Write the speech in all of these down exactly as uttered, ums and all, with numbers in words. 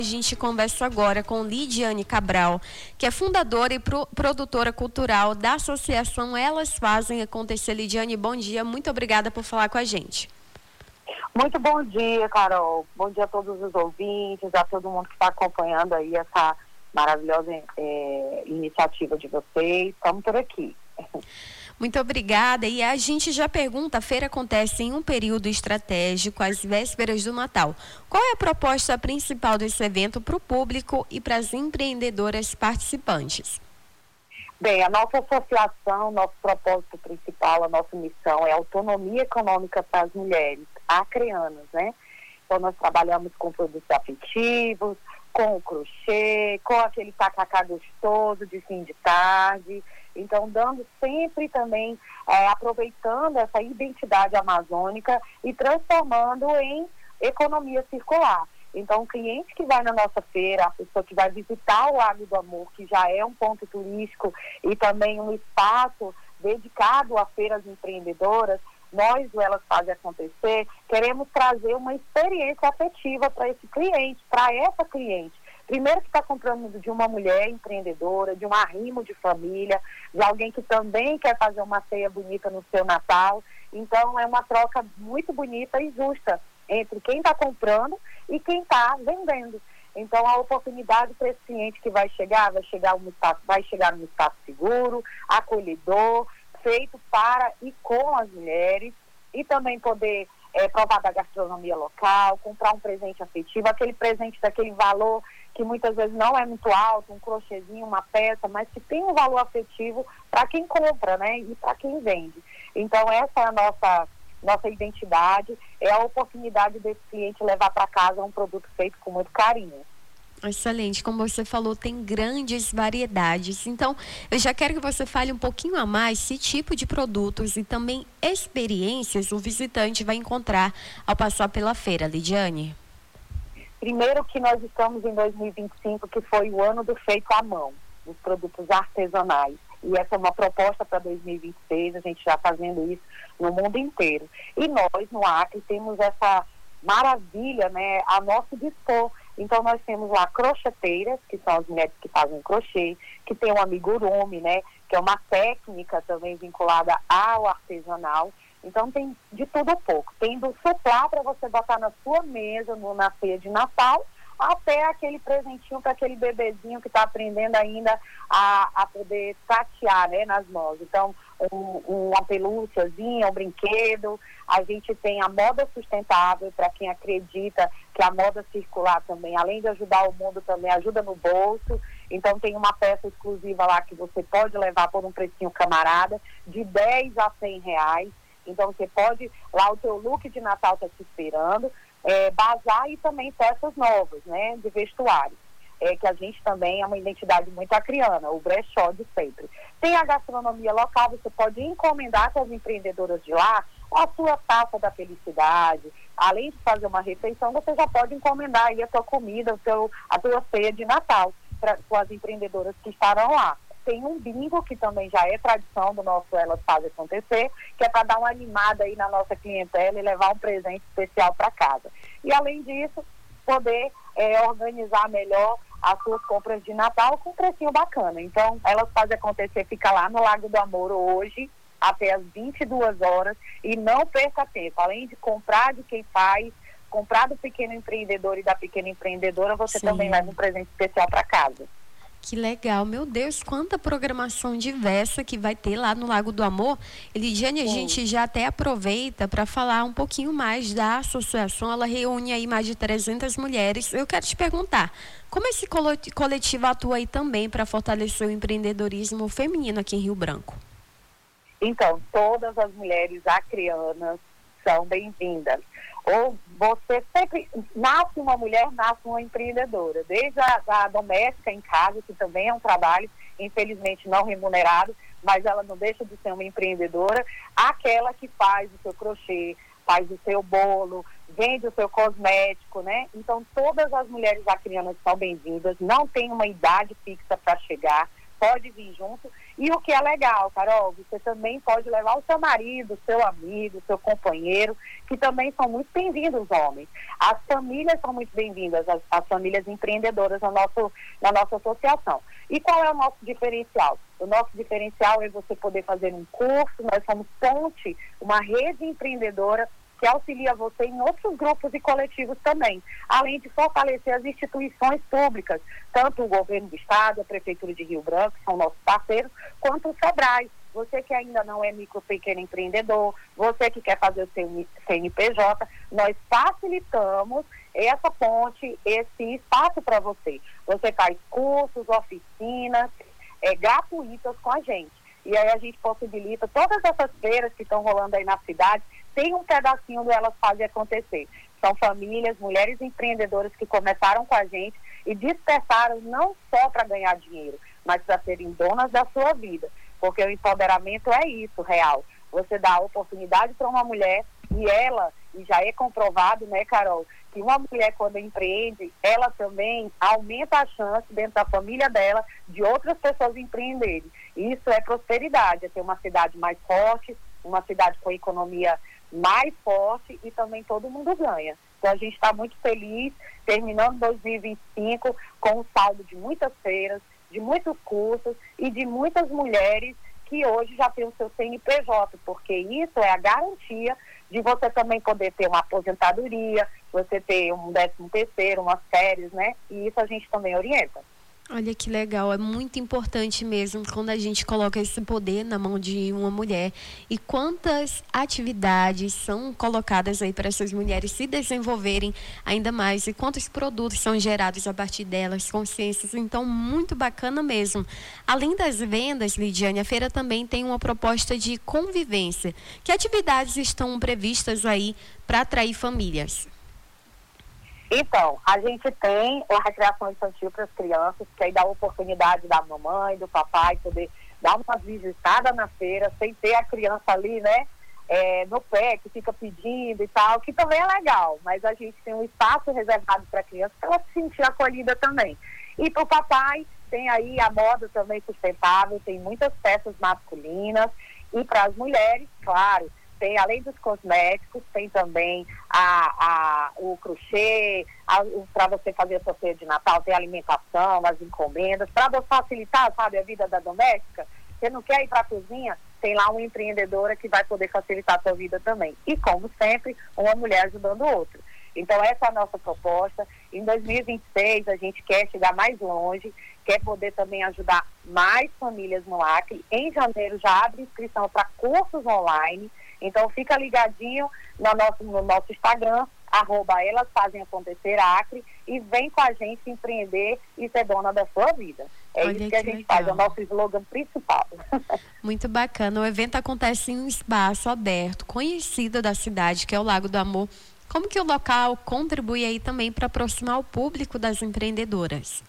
A gente conversa agora com Lidiane Cabral, que é fundadora e pro, produtora cultural da associação Elas Fazem Acontecer. Lidiane, bom dia, muito obrigada por falar com a gente. Muito bom dia, Carol. Bom dia a todos os ouvintes, a todo mundo que está acompanhando aí essa maravilhosa é, iniciativa de vocês. Estamos por aqui. Muito obrigada. E a gente já pergunta, a feira acontece em um período estratégico, às vésperas do Natal. Qual é a proposta principal desse evento para o público e para as empreendedoras participantes? Bem, a nossa associação, nosso propósito principal, a nossa missão é autonomia econômica para as mulheres acreanas, né? Então, nós trabalhamos com produtos afetivos, com o crochê, com aquele tacacá gostoso de fim de tarde. Então, dando sempre também, é, aproveitando essa identidade amazônica e transformando em economia circular. Então, o cliente que vai na nossa feira, a pessoa que vai visitar o Lago do Amor, que já é um ponto turístico e também um espaço dedicado a feiras empreendedoras, nós, o Elas Fazem Acontecer, queremos trazer uma experiência afetiva para esse cliente, para essa cliente. Primeiro que está comprando de uma mulher empreendedora, de um arrimo de família, de alguém que também quer fazer uma ceia bonita no seu Natal. Então, é uma troca muito bonita e justa entre quem está comprando e quem está vendendo. Então, a oportunidade para esse cliente que vai chegar, vai chegar um espaço, vai chegar num espaço seguro, acolhedor, feito para e com as mulheres, e também poder é, provar da gastronomia local, comprar um presente afetivo, aquele presente daquele valor que muitas vezes não é muito alto, um crochêzinho, uma peça, mas que tem um valor afetivo para quem compra, né, e para quem vende. Então, essa é a nossa, nossa identidade, é a oportunidade desse cliente levar para casa um produto feito com muito carinho. Excelente, como você falou, tem grandes variedades. Então, eu já quero que você fale um pouquinho a mais que tipo de produtos e também experiências o visitante vai encontrar ao passar pela feira, Lidiane. Primeiro que nós estamos em dois mil e vinte e cinco, que foi o ano do feito à mão, dos produtos artesanais. E essa é uma proposta para dois mil e vinte e seis, a gente já fazendo isso no mundo inteiro. E nós, no Acre, temos essa maravilha, né, a nosso dispor. Então, nós temos lá crocheteiras, que são as mulheres que fazem crochê, que tem o amigurumi, né, que é uma técnica também vinculada ao artesanal. Então, tem de tudo um pouco. Tem do soplar para você botar na sua mesa, no, na ceia de Natal, até aquele presentinho para aquele bebezinho que está aprendendo ainda a, a poder tatear, né, nas mãos. Então, um, uma pelúciazinha, um brinquedo. A gente tem a moda sustentável para quem acredita que a moda circular também, além de ajudar o mundo, também ajuda no bolso. Então, tem uma peça exclusiva lá que você pode levar por um precinho camarada, de dez a cem reais. Então, você pode, lá o teu look de Natal está te esperando, é, bazar e também peças novas, né, de vestuário. É, que a gente também é uma identidade muito acriana, o brechó de sempre. Tem a gastronomia local, você pode encomendar com as empreendedoras de lá a sua taça da felicidade. Além de fazer uma refeição, você já pode encomendar aí a sua comida, o seu, a sua ceia de Natal pra, com as empreendedoras que estarão lá. Tem um bingo, que também já é tradição do nosso Elas Fazem Acontecer, que é para dar uma animada aí na nossa clientela e levar um presente especial para casa. E, além disso, poder é, organizar melhor as suas compras de Natal com um precinho bacana. Então, Elas Fazem Acontecer fica lá no Lago do Amor hoje, até as vinte e duas horas, e não perca tempo. Além de comprar de quem faz, comprar do pequeno empreendedor e da pequena empreendedora, você Sim. também leva um presente especial para casa. Que legal, meu Deus, quanta programação diversa que vai ter lá no Lago do Amor. E, Lidiane, a gente já até aproveita para falar um pouquinho mais da associação. Ela reúne aí mais de trezentas mulheres. Eu quero te perguntar, como esse coletivo atua aí também para fortalecer o empreendedorismo feminino aqui em Rio Branco? Então, todas as mulheres acreanas são bem-vindas. Ou você sempre, nasce uma mulher, nasce uma empreendedora, desde a, a doméstica em casa, que também é um trabalho, infelizmente não remunerado, mas ela não deixa de ser uma empreendedora, aquela que faz o seu crochê, faz o seu bolo, vende o seu cosmético, né? Então, todas as mulheres acreanas são bem-vindas, não tem uma idade fixa para chegar, pode vir junto. E o que é legal, Carol, você também pode levar o seu marido, seu amigo, seu companheiro, que também são muito bem-vindos, homens. As famílias são muito bem-vindas, as, as famílias empreendedoras na, nosso, na nossa associação. E qual é o nosso diferencial? O nosso diferencial é você poder fazer um curso, nós somos Ponte, uma rede empreendedora que auxilia você em outros grupos e coletivos também, além de fortalecer as instituições públicas, tanto o governo do estado, a Prefeitura de Rio Branco, que são nossos parceiros, quanto o SEBRAE. Você que ainda não é micro, pequeno empreendedor, você que quer fazer o seu C N P J, nós facilitamos essa ponte, esse espaço para você. Você faz cursos, oficinas, é, gratuitas com a gente. E aí a gente possibilita todas essas feiras que estão rolando aí na cidade, tem um pedacinho do Elas Fazem Acontecer. São famílias, mulheres empreendedoras que começaram com a gente e despertaram não só para ganhar dinheiro, mas para serem donas da sua vida. Porque o empoderamento é isso, real. Você dá a oportunidade para uma mulher e ela, e já é comprovado, né, Carol, que uma mulher quando empreende, ela também aumenta a chance dentro da família dela de outras pessoas empreenderem. Isso é prosperidade, é ter uma cidade mais forte, uma cidade com economia mais forte e também todo mundo ganha. Então a gente está muito feliz, terminando dois mil e vinte e cinco com um saldo de muitas feiras, de muitos cursos e de muitas mulheres que hoje já têm o seu C N P J, porque isso é a garantia de você também poder ter uma aposentadoria, você ter um décimo terceiro, umas férias, né? E isso a gente também orienta. Olha que legal, é muito importante mesmo quando a gente coloca esse poder na mão de uma mulher. E quantas atividades são colocadas aí para essas mulheres se desenvolverem ainda mais e quantos produtos são gerados a partir delas, consciências. Então, muito bacana mesmo. Além das vendas, Lidiane, a feira também tem uma proposta de convivência. Que atividades estão previstas aí para atrair famílias? Então, a gente tem a recreação infantil para as crianças, que aí dá a oportunidade da mamãe, do papai poder dar uma visitada na feira, sem ter a criança ali, né, é, no pé, que fica pedindo e tal, que também é legal, mas a gente tem um espaço reservado para a criança, para ela se sentir acolhida também. E para o papai, tem aí a moda também sustentável, tem muitas peças masculinas, e para as mulheres, claro, tem, além dos cosméticos, tem também a, a, o crochê, para você fazer a sua ceia de Natal, tem a alimentação, as encomendas, para facilitar, sabe, a vida da doméstica. Você não quer ir para a cozinha? Tem lá uma empreendedora que vai poder facilitar a sua vida também. E, como sempre, uma mulher ajudando o outro. Então, essa é a nossa proposta. Em dois mil e vinte e seis, a gente quer chegar mais longe, quer poder também ajudar mais famílias no Acre. Em janeiro, já abre inscrição para cursos online. Então, fica ligadinho no nosso, no nosso Instagram, arroba Elas Fazem Acontecer Acre, e vem com a gente empreender e ser dona da sua vida. É Olha isso que, que a gente legal. faz, é o nosso slogan principal. Muito bacana. O evento acontece em um espaço aberto, conhecido da cidade, que é o Lago do Amor. Como que o local contribui aí também para aproximar o público das empreendedoras?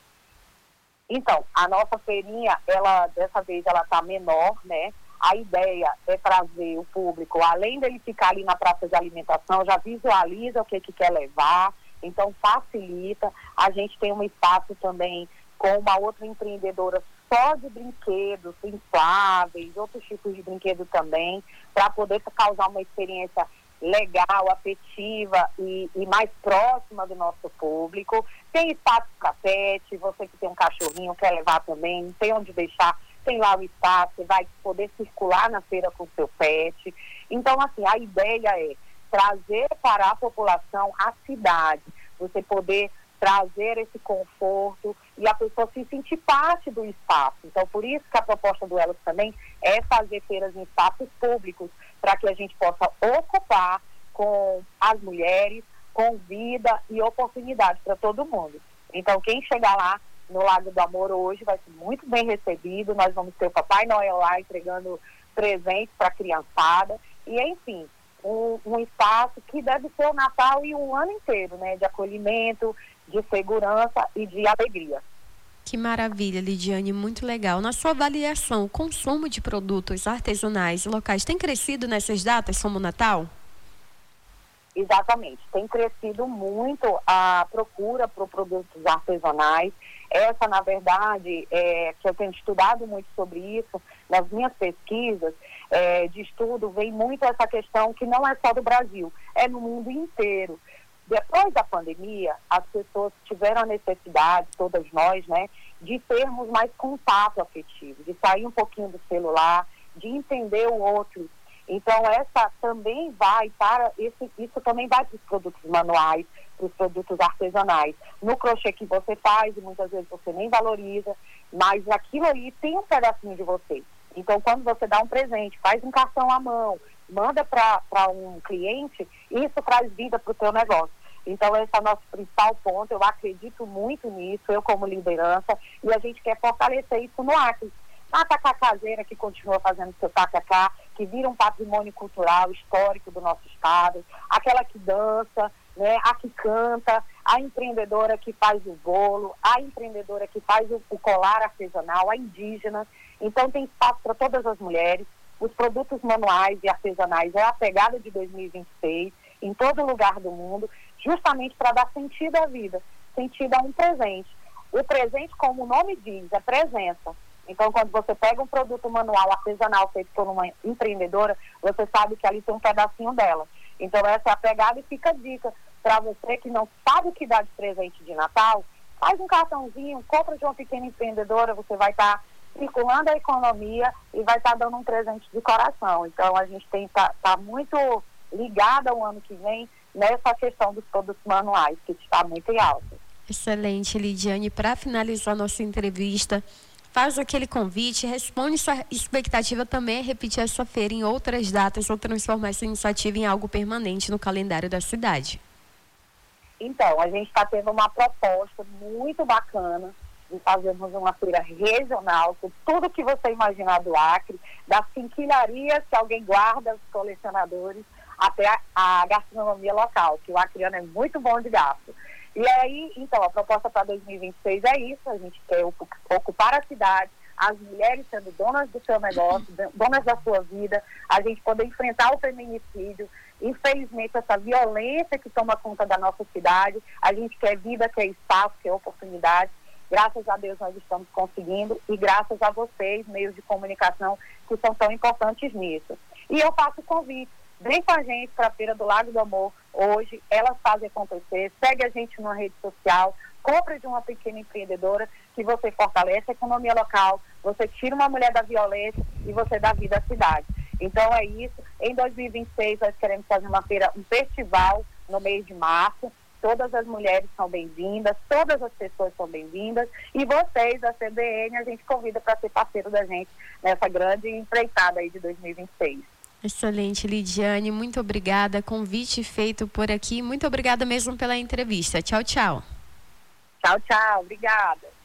Então, a nossa feirinha, ela, dessa vez, ela está menor, né? A ideia é trazer o público, além dele ficar ali na praça de alimentação, já visualiza o que, que quer levar, então facilita. A gente tem um espaço também com uma outra empreendedora só de brinquedos infláveis, outros tipos de brinquedos também, para poder causar uma experiência legal, afetiva e, e mais próxima do nosso público. Tem espaço para pet, você que tem um cachorrinho quer levar também, tem onde deixar. Tem lá o espaço, você vai poder circular na feira com o seu pet. Então, assim, a ideia é trazer para a população a cidade, você poder trazer esse conforto e a pessoa se sentir parte do espaço. Então, por isso que a proposta do Elas também é fazer feiras em espaços públicos, para que a gente possa ocupar com as mulheres, com vida e oportunidade para todo mundo. Então, quem chegar lá no Lago do Amor hoje vai ser muito bem recebido. Nós vamos ter o Papai Noel lá entregando presentes para a criançada. E, enfim, um, um espaço que deve ser o Natal e o ano inteiro, né? De acolhimento, de segurança e de alegria. Que maravilha, Lidiane, muito legal. Na sua avaliação, o consumo de produtos artesanais locais tem crescido nessas datas, como o Natal? Exatamente. Tem crescido muito a procura por produtos artesanais. Essa, na verdade, é, que eu tenho estudado muito sobre isso, nas minhas pesquisas é, de estudo, vem muito essa questão que não é só do Brasil, é no mundo inteiro. Depois da pandemia, as pessoas tiveram a necessidade, todas nós, né, de termos mais contato afetivo, de sair um pouquinho do celular, de entender o outro. Então, essa também vai para, esse, isso também vai para os produtos manuais, para os produtos artesanais. No crochê que você faz, e muitas vezes você nem valoriza, mas aquilo ali tem um pedacinho de você. Então, quando você dá um presente, faz um cartão à mão, manda para um cliente, isso traz vida para o seu negócio. Então, esse é o nosso principal ponto. Eu acredito muito nisso, eu como liderança, e a gente quer fortalecer isso no Acre. A tacacazeira que continua fazendo seu tacacá, que vira um patrimônio cultural histórico do nosso estado, aquela que dança, né, a que canta, a empreendedora que faz o bolo, a empreendedora que faz o, o colar artesanal, a indígena. Então, tem espaço para todas as mulheres. Os produtos manuais e artesanais é a pegada de dois mil e vinte e seis, em todo lugar do mundo, justamente para dar sentido à vida, sentido a um presente. O presente, como o nome diz, é presença. Então, quando você pega um produto manual artesanal feito por uma empreendedora, você sabe que ali tem um pedacinho dela. Então, essa é a pegada e fica a dica para você que não sabe o que dá de presente de Natal, faz um cartãozinho, compra de uma pequena empreendedora, você vai estar tá circulando a economia e vai estar tá dando um presente de coração. Então, a gente tem tá, tá muito ligada ao ano que vem nessa questão dos produtos manuais, que está muito em alta. Excelente, Lidiane. Para finalizar nossa entrevista, faz aquele convite, responde sua expectativa também é repetir essa feira em outras datas ou transformar essa iniciativa em algo permanente no calendário da cidade. Então, a gente está tendo uma proposta muito bacana de fazermos uma feira regional com tudo que você imaginar do Acre, das quinquilharias que alguém guarda, os colecionadores, até a, a gastronomia local, que o acreano é muito bom de gasto. E aí, então, a proposta para dois mil e vinte e seis é isso, a gente quer ocupar a cidade, as mulheres sendo donas do seu negócio, donas da sua vida, a gente poder enfrentar o feminicídio, infelizmente essa violência que toma conta da nossa cidade, a gente quer vida, quer espaço, quer oportunidade. Graças a Deus nós estamos conseguindo e graças a vocês, meios de comunicação, que são tão importantes nisso. E eu faço o convite. Vem com a gente para a Feira do Lago do Amor hoje, elas fazem acontecer, segue a gente numa rede social, compra de uma pequena empreendedora que você fortalece a economia local, você tira uma mulher da violência e você dá vida à cidade. Então é isso, em dois mil e vinte e seis nós queremos fazer uma feira, um festival no mês de março, todas as mulheres são bem-vindas, todas as pessoas são bem-vindas e vocês, a C B N, a gente convida para ser parceiro da gente nessa grande empreitada aí de dois mil e vinte e seis. Excelente, Lidiane, muito obrigada, convite feito por aqui, muito obrigada mesmo pela entrevista, tchau, tchau. Tchau, tchau, obrigada.